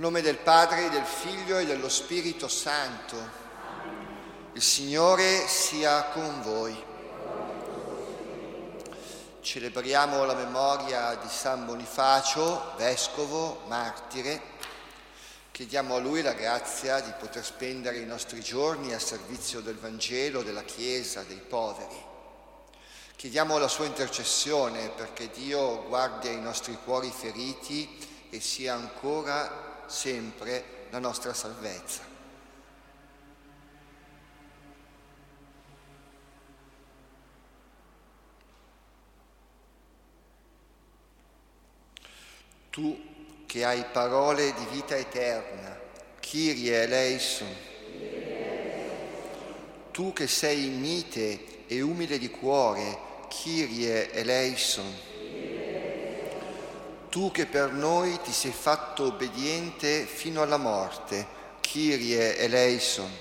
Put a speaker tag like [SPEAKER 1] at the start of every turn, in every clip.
[SPEAKER 1] nome del Padre, del Figlio e dello Spirito Santo. Il Signore sia con voi. Celebriamo la memoria di San Bonifacio, vescovo, martire. Chiediamo a Lui la grazia di poter spendere i nostri giorni a servizio del Vangelo, della Chiesa, dei poveri. Chiediamo la sua intercessione perché Dio guardi ai nostri cuori feriti e sia ancora sempre la nostra salvezza. Tu che hai parole di vita eterna, Kyrie eleison. Tu che sei mite e umile di cuore, Kyrie eleison. Tu che per noi ti sei fatto obbediente fino alla morte, Kyrie eleison.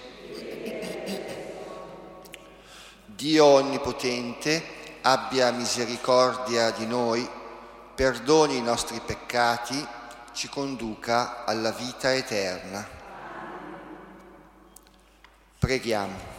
[SPEAKER 1] Dio Onnipotente, abbia misericordia di noi, perdoni i nostri peccati, ci conduca alla vita eterna. Preghiamo.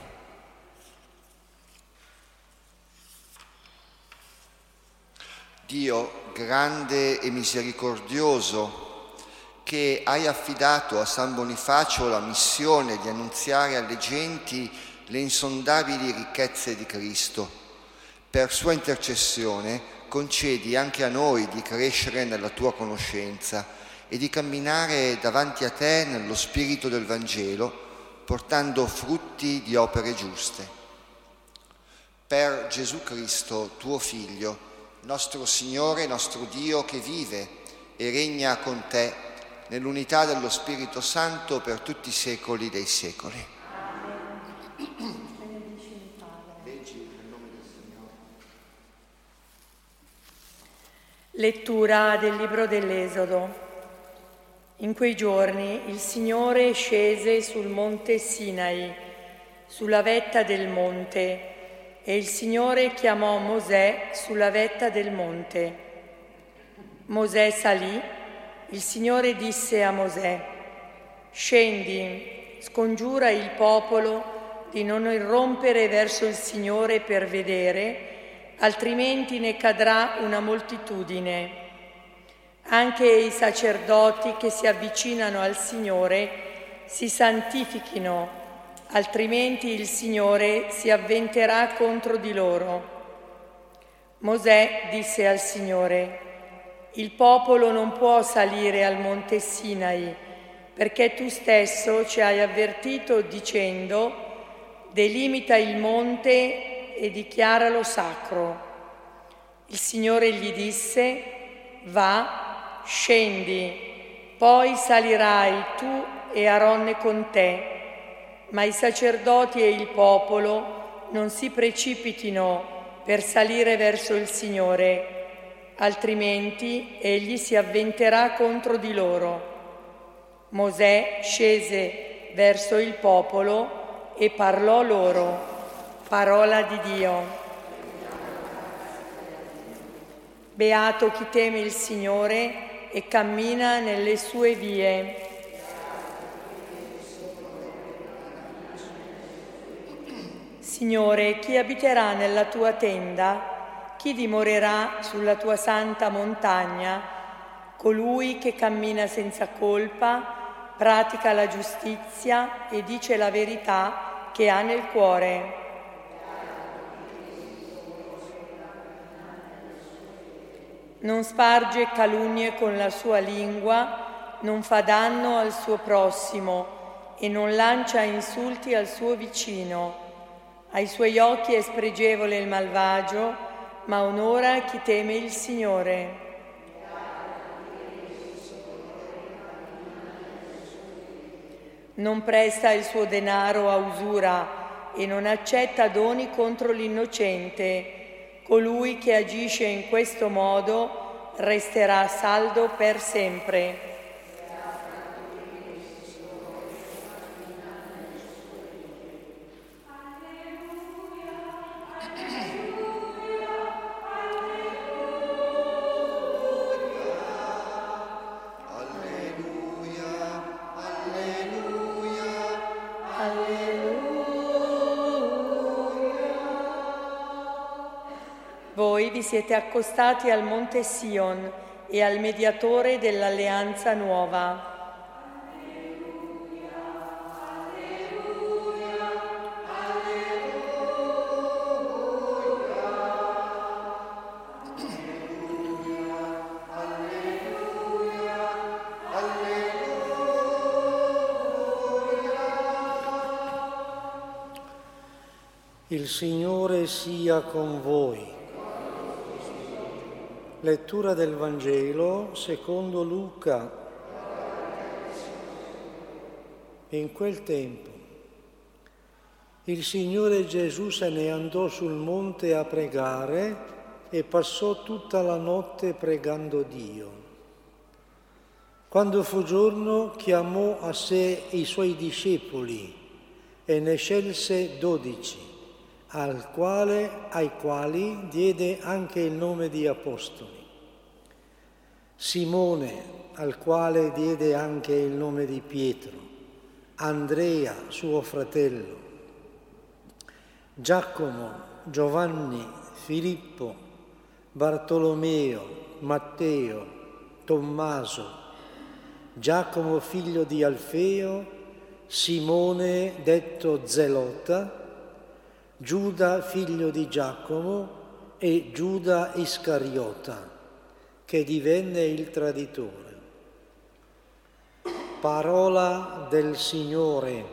[SPEAKER 1] Dio grande e misericordioso, che hai affidato a San Bonifacio la missione di annunziare alle genti le insondabili ricchezze di Cristo, per sua intercessione concedi anche a noi di crescere nella tua conoscenza e di camminare davanti a te nello spirito del Vangelo, portando frutti di opere giuste. Per Gesù Cristo, tuo Figlio, nostro Signore, nostro Dio, che vive e regna con te nell'unità dello Spirito Santo per tutti i secoli dei secoli.
[SPEAKER 2] Lettura del libro dell'Esodo. In quei giorni il Signore scese sul monte Sinai, sulla vetta del monte, e il Signore chiamò Mosè sulla vetta del monte. Mosè salì, il Signore disse a Mosè: «Scendi, scongiura il popolo di non irrompere verso il Signore per vedere, altrimenti ne cadrà una moltitudine. Anche i sacerdoti che si avvicinano al Signore si santifichino, altrimenti il Signore si avventerà contro di loro». Mosè disse al Signore: «Il popolo non può salire al monte Sinai, perché tu stesso ci hai avvertito dicendo: delimita il monte e dichiaralo sacro». Il Signore gli disse: «Va, scendi, poi salirai tu e Aronne con te, ma i sacerdoti e il popolo non si precipitino per salire verso il Signore, altrimenti egli si avventerà contro di loro». Mosè scese verso il popolo e parlò loro. Parola di Dio. Beato chi teme il Signore e cammina nelle sue vie. Signore, chi abiterà nella tua tenda? Chi dimorerà sulla tua santa montagna? Colui che cammina senza colpa, pratica la giustizia e dice la verità che ha nel cuore. Non sparge calunnie con la sua lingua, non fa danno al suo prossimo e non lancia insulti al suo vicino. Ai suoi occhi è spregevole il malvagio, ma onora chi teme il Signore. Non presta il suo denaro a usura e non accetta doni contro l'innocente. Colui che agisce in questo modo resterà saldo per sempre.
[SPEAKER 1] Alleluia.
[SPEAKER 2] Voi vi siete accostati al monte Sion e al mediatore dell'alleanza nuova.
[SPEAKER 3] Il Signore sia con voi. Lettura del Vangelo secondo Luca. In quel tempo il Signore Gesù se ne andò sul monte a pregare e passò tutta la notte pregando Dio. Quando fu giorno chiamò a sé i suoi discepoli e ne scelse 12. ai quali diede anche il nome di apostoli. Simone, al quale diede anche il nome di Pietro, Andrea, suo fratello, Giacomo, Giovanni, Filippo, Bartolomeo, Matteo, Tommaso, Giacomo figlio di Alfeo, Simone detto Zelota, Giuda figlio di Giacomo e Giuda Iscariota, che divenne il traditore. Parola del Signore.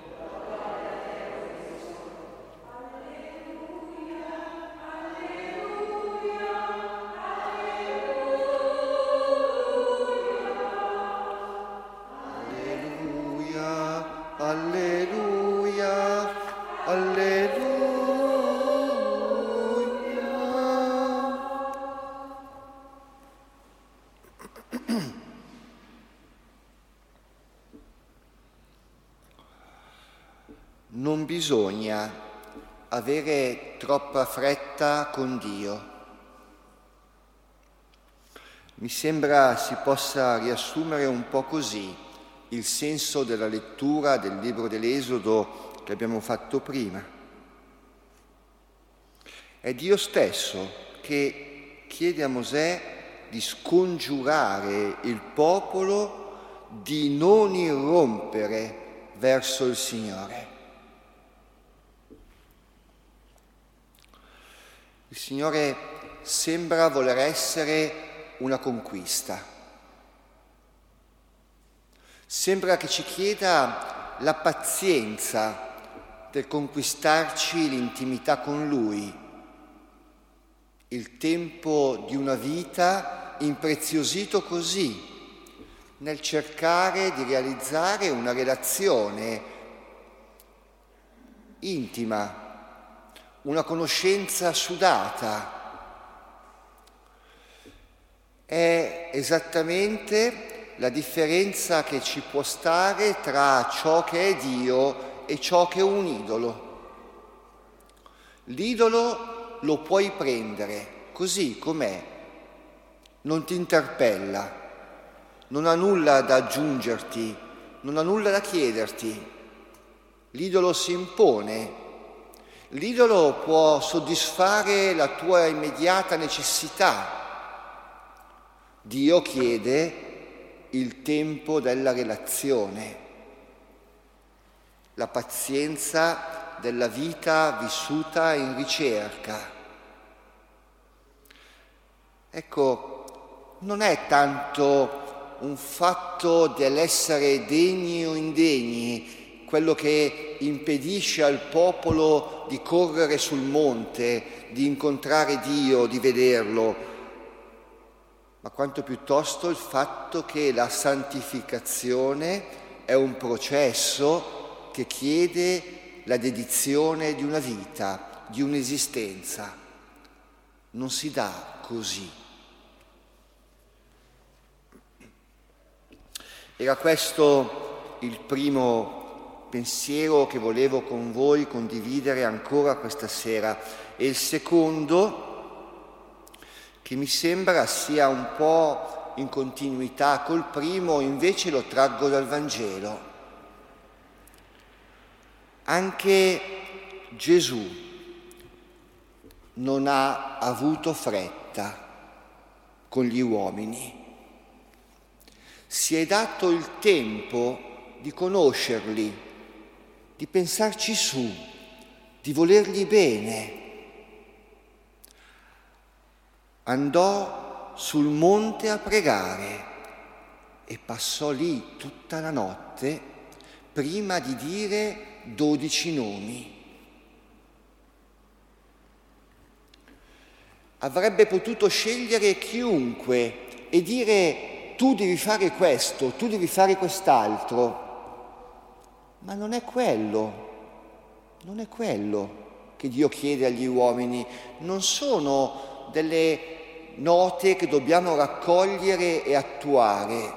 [SPEAKER 1] Alleluia, alleluia, alleluia. Non bisogna avere troppa fretta con Dio. Mi sembra si possa riassumere un po' così il senso della lettura del libro dell'Esodo che abbiamo fatto prima. È Dio stesso che chiede a Mosè di scongiurare il popolo di non irrompere verso il Signore. Il Signore sembra voler essere una conquista. Sembra che ci chieda la pazienza del conquistarci l'intimità con Lui, il tempo di una vita impreziosito così, nel cercare di realizzare una relazione intima, una conoscenza sudata. È esattamente la differenza che ci può stare tra ciò che è Dio e ciò che è un idolo. L'idolo lo puoi prendere così com'è, non ti interpella, non ha nulla da aggiungerti, non ha nulla da chiederti. L'idolo si impone. L'idolo può soddisfare la tua immediata necessità. Dio chiede il tempo della relazione, la pazienza della vita vissuta in ricerca. Ecco, non è tanto un fatto dell'essere degni o indegni quello che impedisce al popolo di correre sul monte, di incontrare Dio, di vederlo, ma quanto piuttosto il fatto che la santificazione è un processo che chiede la dedizione di una vita, di un'esistenza. Non si dà così. Era questo il primo pensiero che volevo con voi condividere ancora questa sera, e il secondo, che mi sembra sia un po' in continuità col primo, invece lo traggo dal Vangelo. Anche Gesù non ha avuto fretta con gli uomini. Si è dato il tempo di conoscerli, di pensarci su, di volergli bene. Andò sul monte a pregare e passò lì tutta la notte prima di dire 12 nomi. Avrebbe potuto scegliere chiunque e dire: tu devi fare questo, tu devi fare quest'altro. Ma non è quello che Dio chiede agli uomini. Non sono delle note che dobbiamo raccogliere e attuare.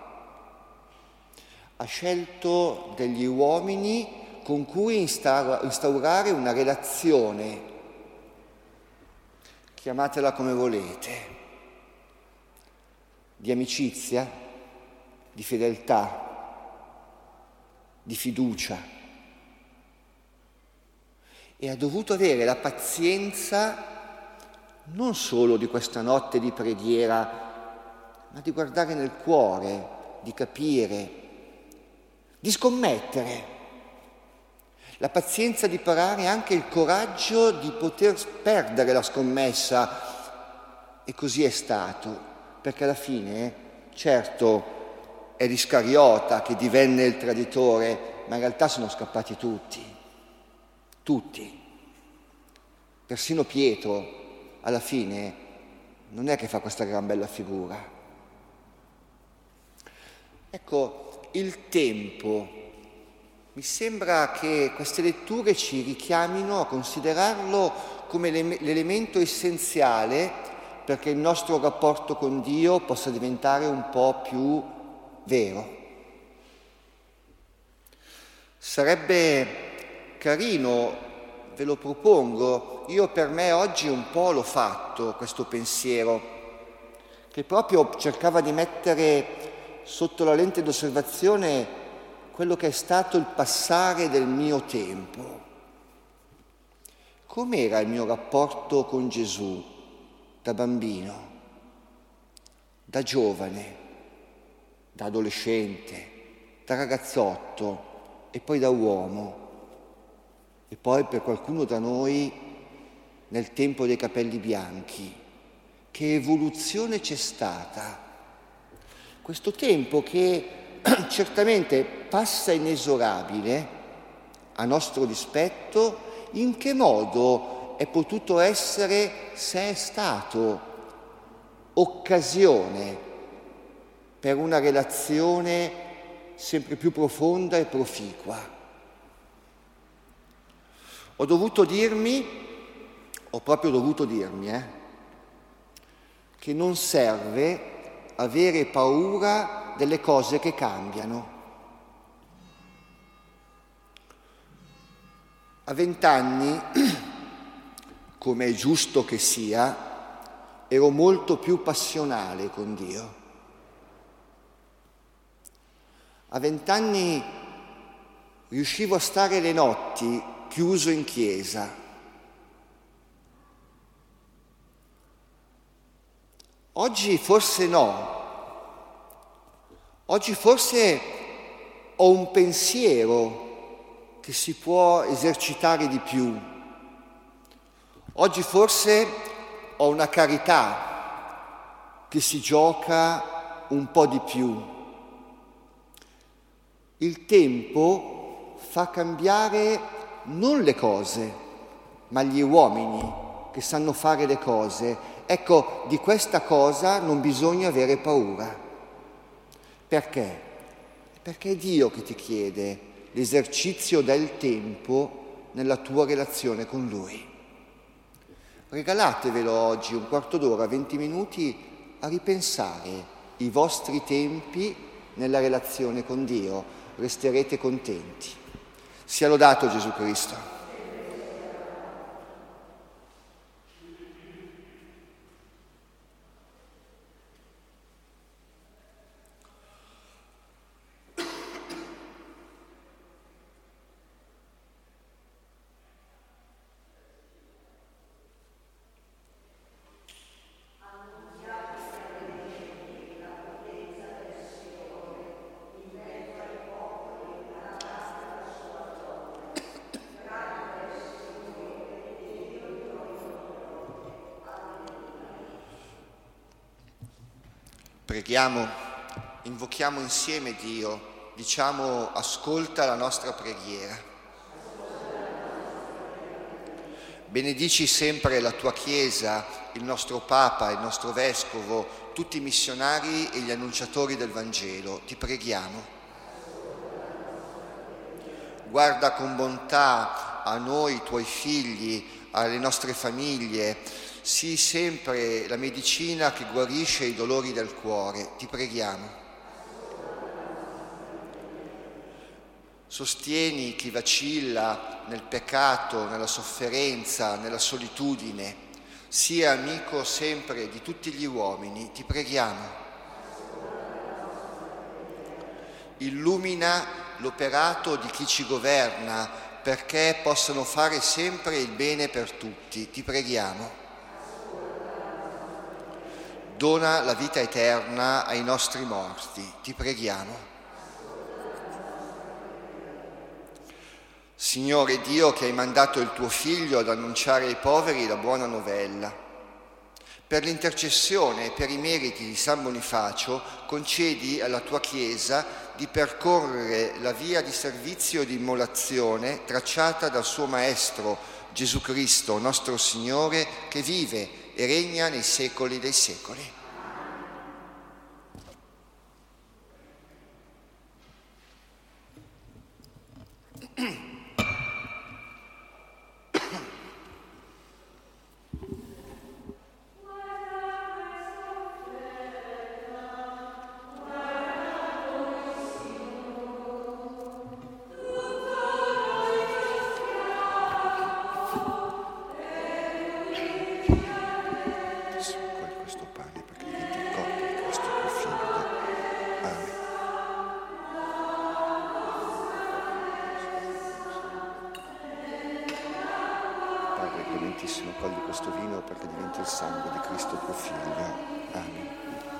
[SPEAKER 1] Ha scelto degli uomini con cui instaurare una relazione, chiamatela come volete, di amicizia, di fedeltà, di fiducia. E ha dovuto avere la pazienza non solo di questa notte di preghiera, ma di guardare nel cuore, di capire, di scommettere. La pazienza di parare anche il coraggio di poter perdere la scommessa. E così è stato, perché alla fine, certo, è l'Iscariota che divenne il traditore, ma in realtà sono scappati tutti. Persino Pietro, alla fine, non è che fa questa gran bella figura. Ecco, il tempo. Mi sembra che queste letture ci richiamino a considerarlo come l'elemento essenziale perché il nostro rapporto con Dio possa diventare un po' più vero. Sarebbe carino, ve lo propongo, io per me oggi un po' l'ho fatto questo pensiero, che proprio cercava di mettere sotto la lente d'osservazione quello che è stato il passare del mio tempo. Com'era il mio rapporto con Gesù da bambino, da giovane, da adolescente, da ragazzotto e poi da uomo e poi per qualcuno da noi nel tempo dei capelli bianchi? Che evoluzione c'è stata? Questo tempo che certamente passa inesorabile a nostro dispetto, in che modo è potuto essere, se è stato, occasione per una relazione sempre più profonda e proficua. Ho proprio dovuto dirmi che non serve avere paura delle cose che cambiano. A 20 anni, come è giusto che sia, ero molto più passionale con Dio. A 20 anni riuscivo a stare le notti chiuso in chiesa. Oggi forse no. Oggi forse ho un pensiero che si può esercitare di più. Oggi forse ho una carità che si gioca un po' di più. Il tempo fa cambiare non le cose, ma gli uomini che sanno fare le cose. Ecco, di questa cosa non bisogna avere paura. Perché? Perché è Dio che ti chiede l'esercizio del tempo nella tua relazione con Lui. Regalatevelo oggi un quarto d'ora, 20 minuti a ripensare i vostri tempi nella relazione con Dio. Resterete contenti. Sia lodato Gesù Cristo. Preghiamo, invochiamo insieme Dio, diciamo: ascolta la nostra preghiera. Benedici sempre la tua Chiesa, il nostro Papa, il nostro Vescovo, tutti i missionari e gli annunciatori del Vangelo, ti preghiamo. Guarda con bontà a noi, tuoi figli, alle nostre famiglie. Sii sempre la medicina che guarisce i dolori del cuore, ti preghiamo. Sostieni chi vacilla nel peccato, nella sofferenza, nella solitudine. Sii amico sempre di tutti gli uomini, ti preghiamo. Illumina l'operato di chi ci governa perché possano fare sempre il bene per tutti, ti preghiamo. Dona la vita eterna ai nostri morti, ti preghiamo. Signore Dio, che hai mandato il tuo Figlio ad annunciare ai poveri la buona novella, per l'intercessione e per i meriti di San Bonifacio, concedi alla tua Chiesa di percorrere la via di servizio e di immolazione tracciata dal suo Maestro, Gesù Cristo, nostro Signore, che vive e regna nei secoli dei secoli. Cogli questo vino perché diventi il sangue di Cristo tuo Figlio. Amen.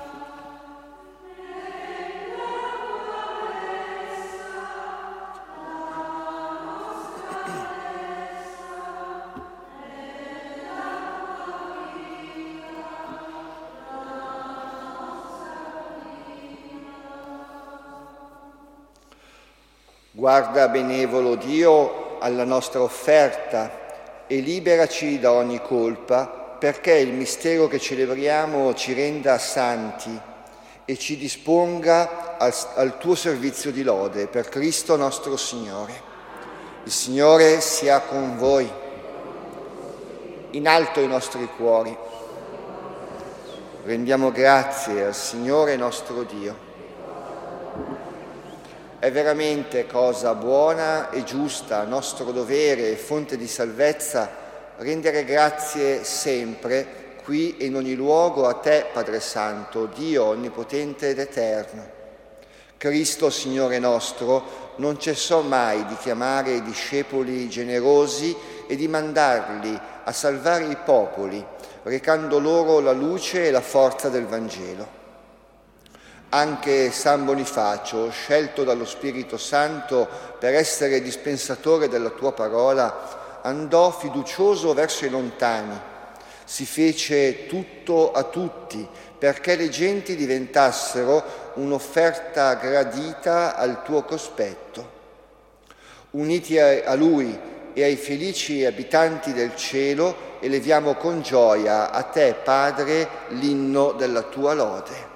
[SPEAKER 1] Guarda, benevolo Dio, alla nostra offerta e liberaci da ogni colpa, perché il mistero che celebriamo ci renda santi e ci disponga al tuo servizio di lode, per Cristo nostro Signore. Il Signore sia con voi. In alto i nostri cuori. Rendiamo grazie al Signore nostro Dio. È veramente cosa buona e giusta, nostro dovere e fonte di salvezza, rendere grazie sempre, qui e in ogni luogo, a te, Padre Santo, Dio onnipotente ed eterno. Cristo, Signore nostro, non cessò mai di chiamare i discepoli generosi e di mandarli a salvare i popoli, recando loro la luce e la forza del Vangelo. Anche San Bonifacio, scelto dallo Spirito Santo per essere dispensatore della tua parola, andò fiducioso verso i lontani, si fece tutto a tutti perché le genti diventassero un'offerta gradita al tuo cospetto. Uniti a lui e ai felici abitanti del cielo, eleviamo con gioia a te, Padre, l'inno della tua lode.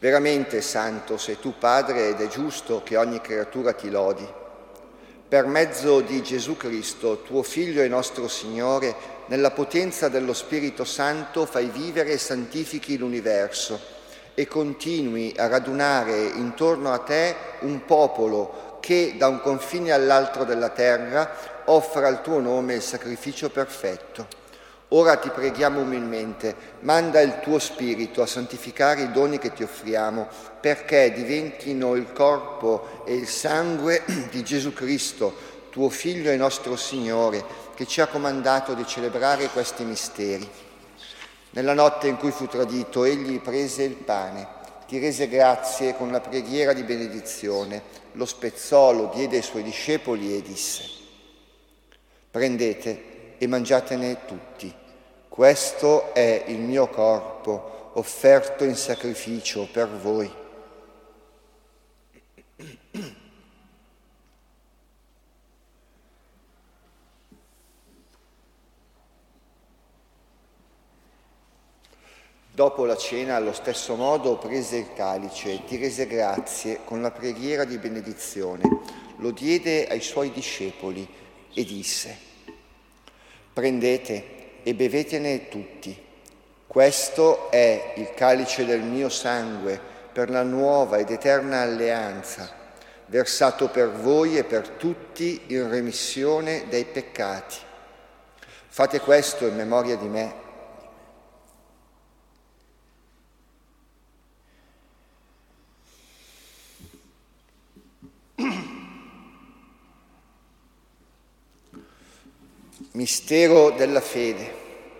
[SPEAKER 1] Veramente santo sei tu, Padre, ed è giusto che ogni creatura ti lodi. Per mezzo di Gesù Cristo, tuo Figlio e nostro Signore, nella potenza dello Spirito Santo fai vivere e santifichi l'universo e continui a radunare intorno a te un popolo che da un confine all'altro della terra offra al tuo nome il sacrificio perfetto. Ora ti preghiamo umilmente, manda il tuo Spirito a santificare i doni che ti offriamo, perché diventino il corpo e il sangue di Gesù Cristo, tuo Figlio e nostro Signore, che ci ha comandato di celebrare questi misteri. Nella notte in cui fu tradito, egli prese il pane, ti rese grazie con la preghiera di benedizione, lo spezzò, lo diede ai suoi discepoli e disse: prendete e mangiatene tutti. Questo è il mio corpo, offerto in sacrificio per voi. Dopo la cena, allo stesso modo, prese il calice, ti rese grazie con la preghiera di benedizione, lo diede ai suoi discepoli e disse: prendete e bevetene tutti. Questo è il calice del mio sangue per la nuova ed eterna alleanza, versato per voi e per tutti in remissione dei peccati. Fate questo in memoria di me. Mistero della fede.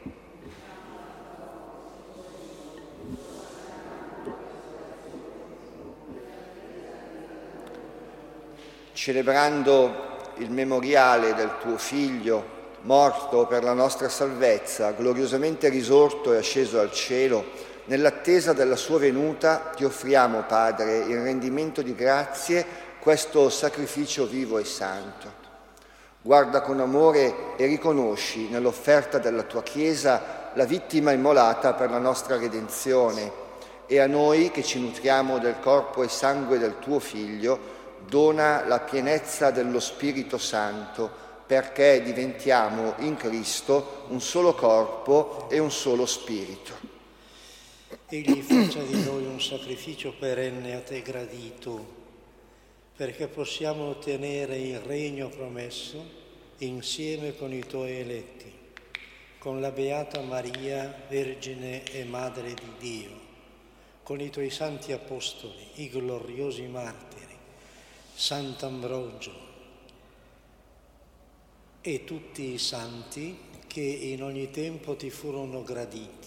[SPEAKER 1] Celebrando il memoriale del tuo Figlio, morto per la nostra salvezza, gloriosamente risorto e asceso al cielo, nell'attesa della sua venuta, ti offriamo, Padre, in rendimento di grazie, questo sacrificio vivo e santo. Guarda con amore e riconosci nell'offerta della tua Chiesa la vittima immolata per la nostra redenzione, e a noi che ci nutriamo del corpo e sangue del tuo Figlio dona la pienezza dello Spirito Santo, perché diventiamo in Cristo un solo corpo e un solo spirito.
[SPEAKER 3] Egli faccia di noi un sacrificio perenne a te gradito, perché possiamo ottenere il regno promesso insieme con i tuoi eletti, con la Beata Maria, Vergine e Madre di Dio, con i tuoi santi apostoli, i gloriosi martiri, Sant'Ambrogio e tutti i santi che in ogni tempo ti furono graditi.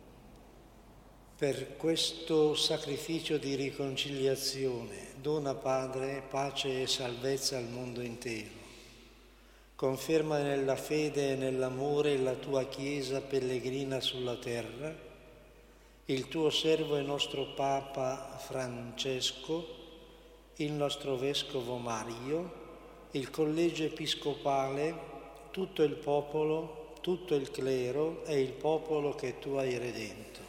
[SPEAKER 3] Per questo sacrificio di riconciliazione dona, Padre, pace e salvezza al mondo intero. Conferma nella fede e nell'amore la tua Chiesa pellegrina sulla terra, il tuo servo e nostro Papa Francesco, il nostro Vescovo Mario, il Collegio Episcopale, tutto il popolo, tutto il clero e il popolo che tu hai redento.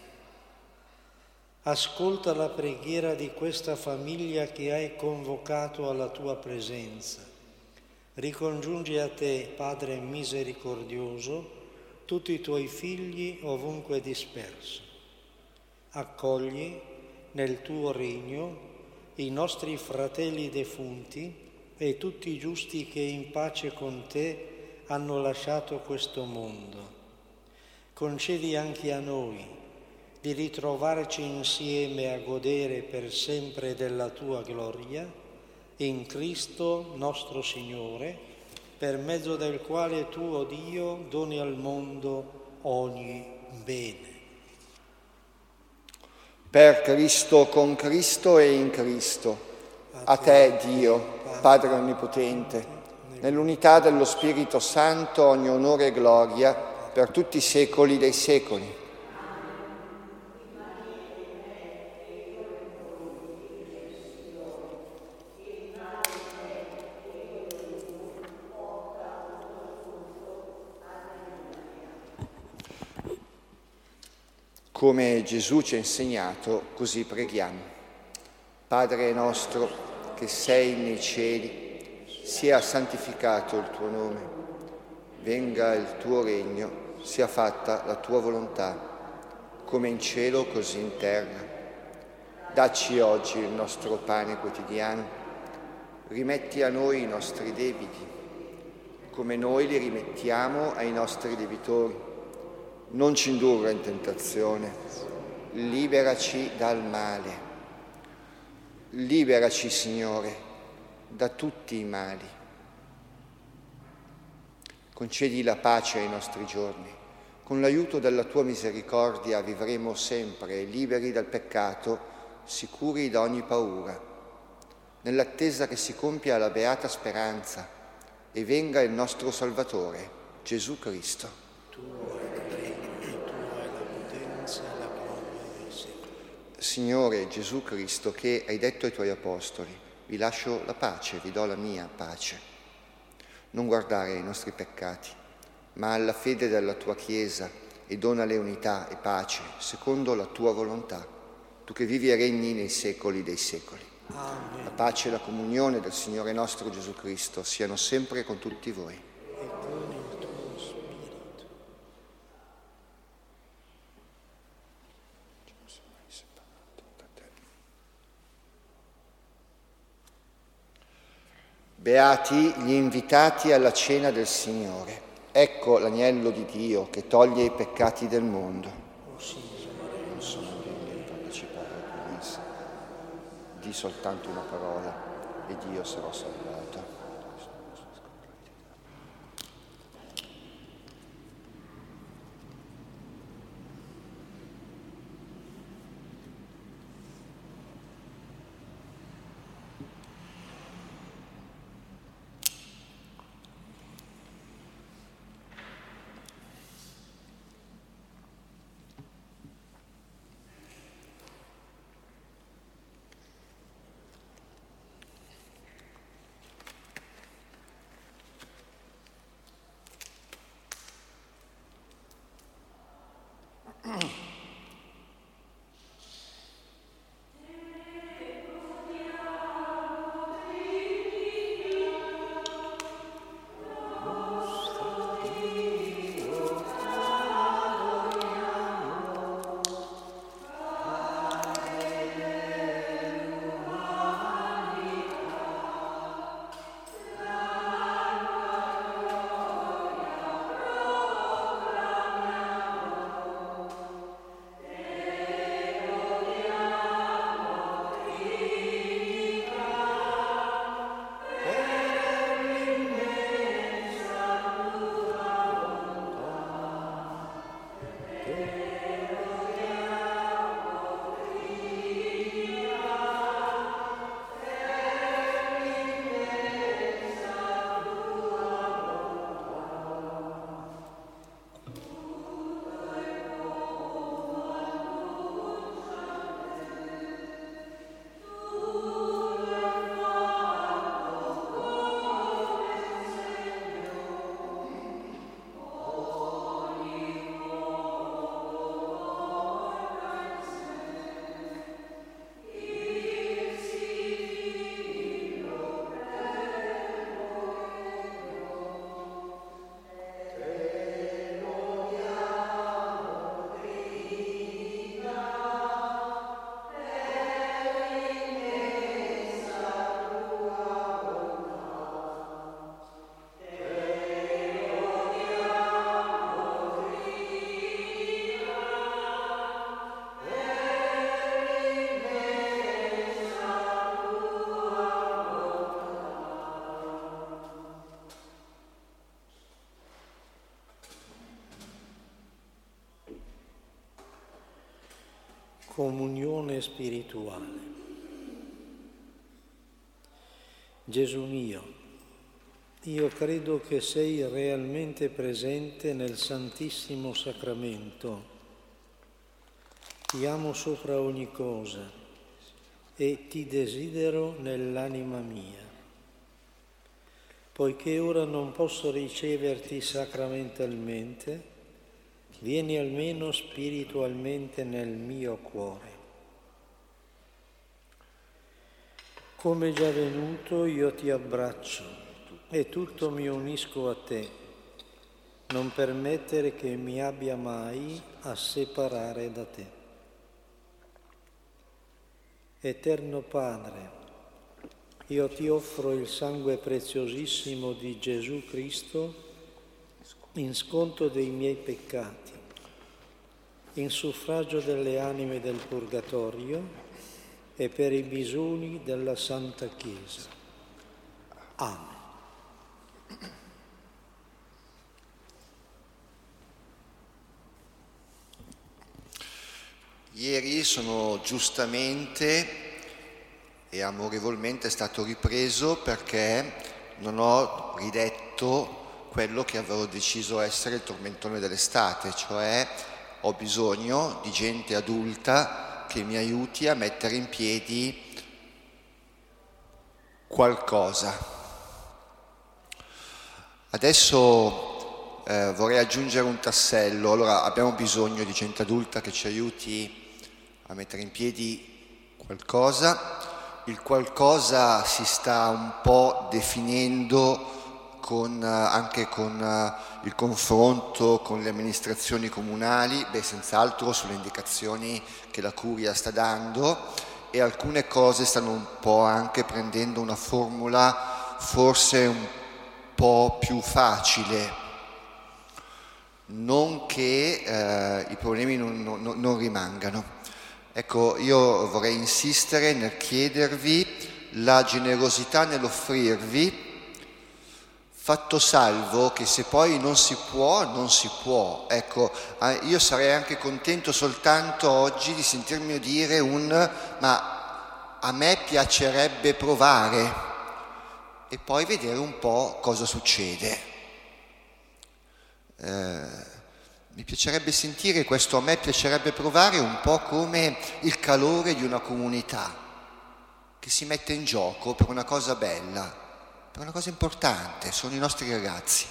[SPEAKER 3] Ascolta la preghiera di questa famiglia che hai convocato alla tua presenza. Ricongiungi a te, Padre misericordioso, tutti i tuoi figli ovunque dispersi. Accogli nel tuo regno i nostri fratelli defunti e tutti i giusti che in pace con te hanno lasciato questo mondo. Concedi anche a noi di ritrovarci insieme a godere per sempre della tua gloria, in Cristo nostro Signore, per mezzo del quale tu, o Dio, doni al mondo ogni bene.
[SPEAKER 1] Per Cristo, con Cristo e in Cristo, a te, Dio, Padre Onnipotente, nell'unità dello Spirito Santo, ogni onore e gloria per tutti i secoli dei secoli. Come Gesù ci ha insegnato, così preghiamo. Padre nostro che sei nei cieli, sia santificato il tuo nome, venga il tuo regno, sia fatta la tua volontà, come in cielo così in terra. Dacci oggi il nostro pane quotidiano, rimetti a noi i nostri debiti, come noi li rimettiamo ai nostri debitori. Non ci indurre in tentazione, liberaci dal male. Liberaci, Signore, da tutti i mali. Concedi la pace ai nostri giorni. Con l'aiuto della tua misericordia vivremo sempre liberi dal peccato, sicuri da ogni paura, nell'attesa che si compia la beata speranza e venga il nostro Salvatore, Gesù Cristo.
[SPEAKER 3] Tuo è il regno, e tua è la potenza e la gloria dei secoli.
[SPEAKER 1] Signore Gesù Cristo, che hai detto ai tuoi apostoli, vi lascio la pace, vi do la mia pace. Non guardare ai nostri peccati, ma alla fede della tua Chiesa e donale unità e pace, secondo la tua volontà, tu che vivi e regni nei secoli dei secoli.
[SPEAKER 3] Amen.
[SPEAKER 1] La pace e la comunione del Signore nostro Gesù Cristo siano sempre con tutti voi.
[SPEAKER 3] E con il tuo spirito.
[SPEAKER 1] Beati gli invitati alla cena del Signore. Ecco l'agnello di Dio che toglie i peccati del mondo.
[SPEAKER 3] O Signore,
[SPEAKER 1] Non sono degno di partecipare alla promessa. Di soltanto una parola ed io sarò salvato.
[SPEAKER 3] Comunione spirituale. Gesù mio, io credo che sei realmente presente nel Santissimo Sacramento. Ti amo sopra ogni cosa e ti desidero nell'anima mia. Poiché ora non posso riceverti sacramentalmente, vieni almeno spiritualmente nel mio cuore. Come già venuto io ti abbraccio e tutto mi unisco a te. Non permettere che mi abbia mai a separare da te. Eterno Padre, io ti offro il sangue preziosissimo di Gesù Cristo in sconto dei miei peccati, in suffragio delle anime del Purgatorio e per i bisogni della Santa Chiesa. Amen.
[SPEAKER 1] Ieri sono giustamente e amorevolmente stato ripreso perché non ho ridetto quello che avevo deciso essere il tormentone dell'estate, cioè ho bisogno di gente adulta che mi aiuti a mettere in piedi qualcosa. Adesso vorrei aggiungere un tassello. Allora, abbiamo bisogno di gente adulta che ci aiuti a mettere in piedi qualcosa. Il qualcosa si sta un po' definendo anche con il confronto con le amministrazioni comunali, senz'altro sulle indicazioni che la Curia sta dando, e alcune cose stanno un po' anche prendendo una formula forse un po' più facile. Non che i problemi non rimangano. Ecco, io vorrei insistere nel chiedervi la generosità nell'offrirvi, fatto salvo che se poi non si può, non si può. Ecco, io sarei anche contento soltanto oggi di sentirmi dire ma a me piacerebbe provare e poi vedere un po' cosa succede. Mi piacerebbe sentire questo, a me piacerebbe provare un po' come il calore di una comunità che si mette in gioco per una cosa bella, per una cosa importante, sono i nostri ragazzi.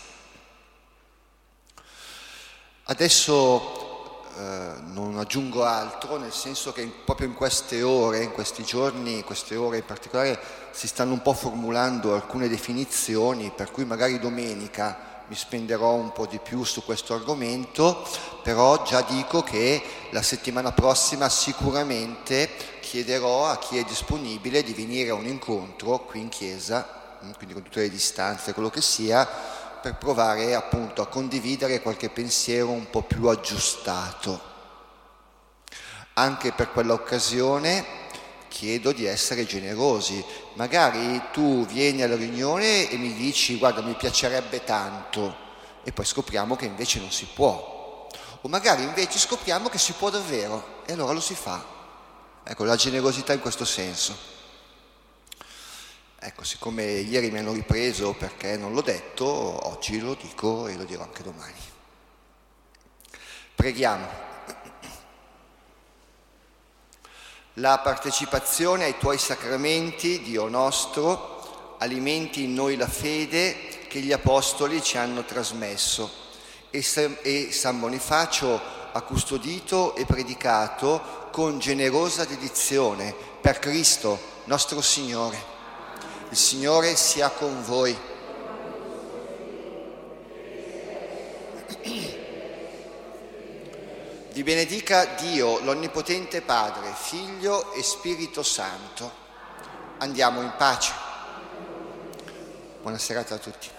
[SPEAKER 1] Adesso non aggiungo altro, nel senso che proprio in queste ore, in questi giorni, in queste ore in particolare, si stanno un po' formulando alcune definizioni, per cui magari domenica mi spenderò un po' di più su questo argomento, però già dico che la settimana prossima sicuramente chiederò a chi è disponibile di venire a un incontro qui in chiesa, quindi con tutte le distanze, quello che sia, per provare appunto a condividere qualche pensiero un po' più aggiustato. Anche per quell'occasione chiedo di essere generosi. Magari tu vieni alla riunione e mi dici guarda mi piacerebbe tanto e poi scopriamo che invece non si può, o magari invece scopriamo che si può davvero e allora lo si fa. Ecco, la generosità in questo senso. Ecco, siccome ieri mi hanno ripreso perché non l'ho detto, oggi lo dico e lo dirò anche domani. Preghiamo. La partecipazione ai tuoi sacramenti, Dio nostro, alimenti in noi la fede che gli Apostoli ci hanno trasmesso e San Bonifacio ha custodito e predicato con generosa dedizione per Cristo nostro Signore. Il Signore sia con voi. Vi benedica Dio, l'Onnipotente Padre, Figlio e Spirito Santo. Andiamo in pace. Buona serata a tutti.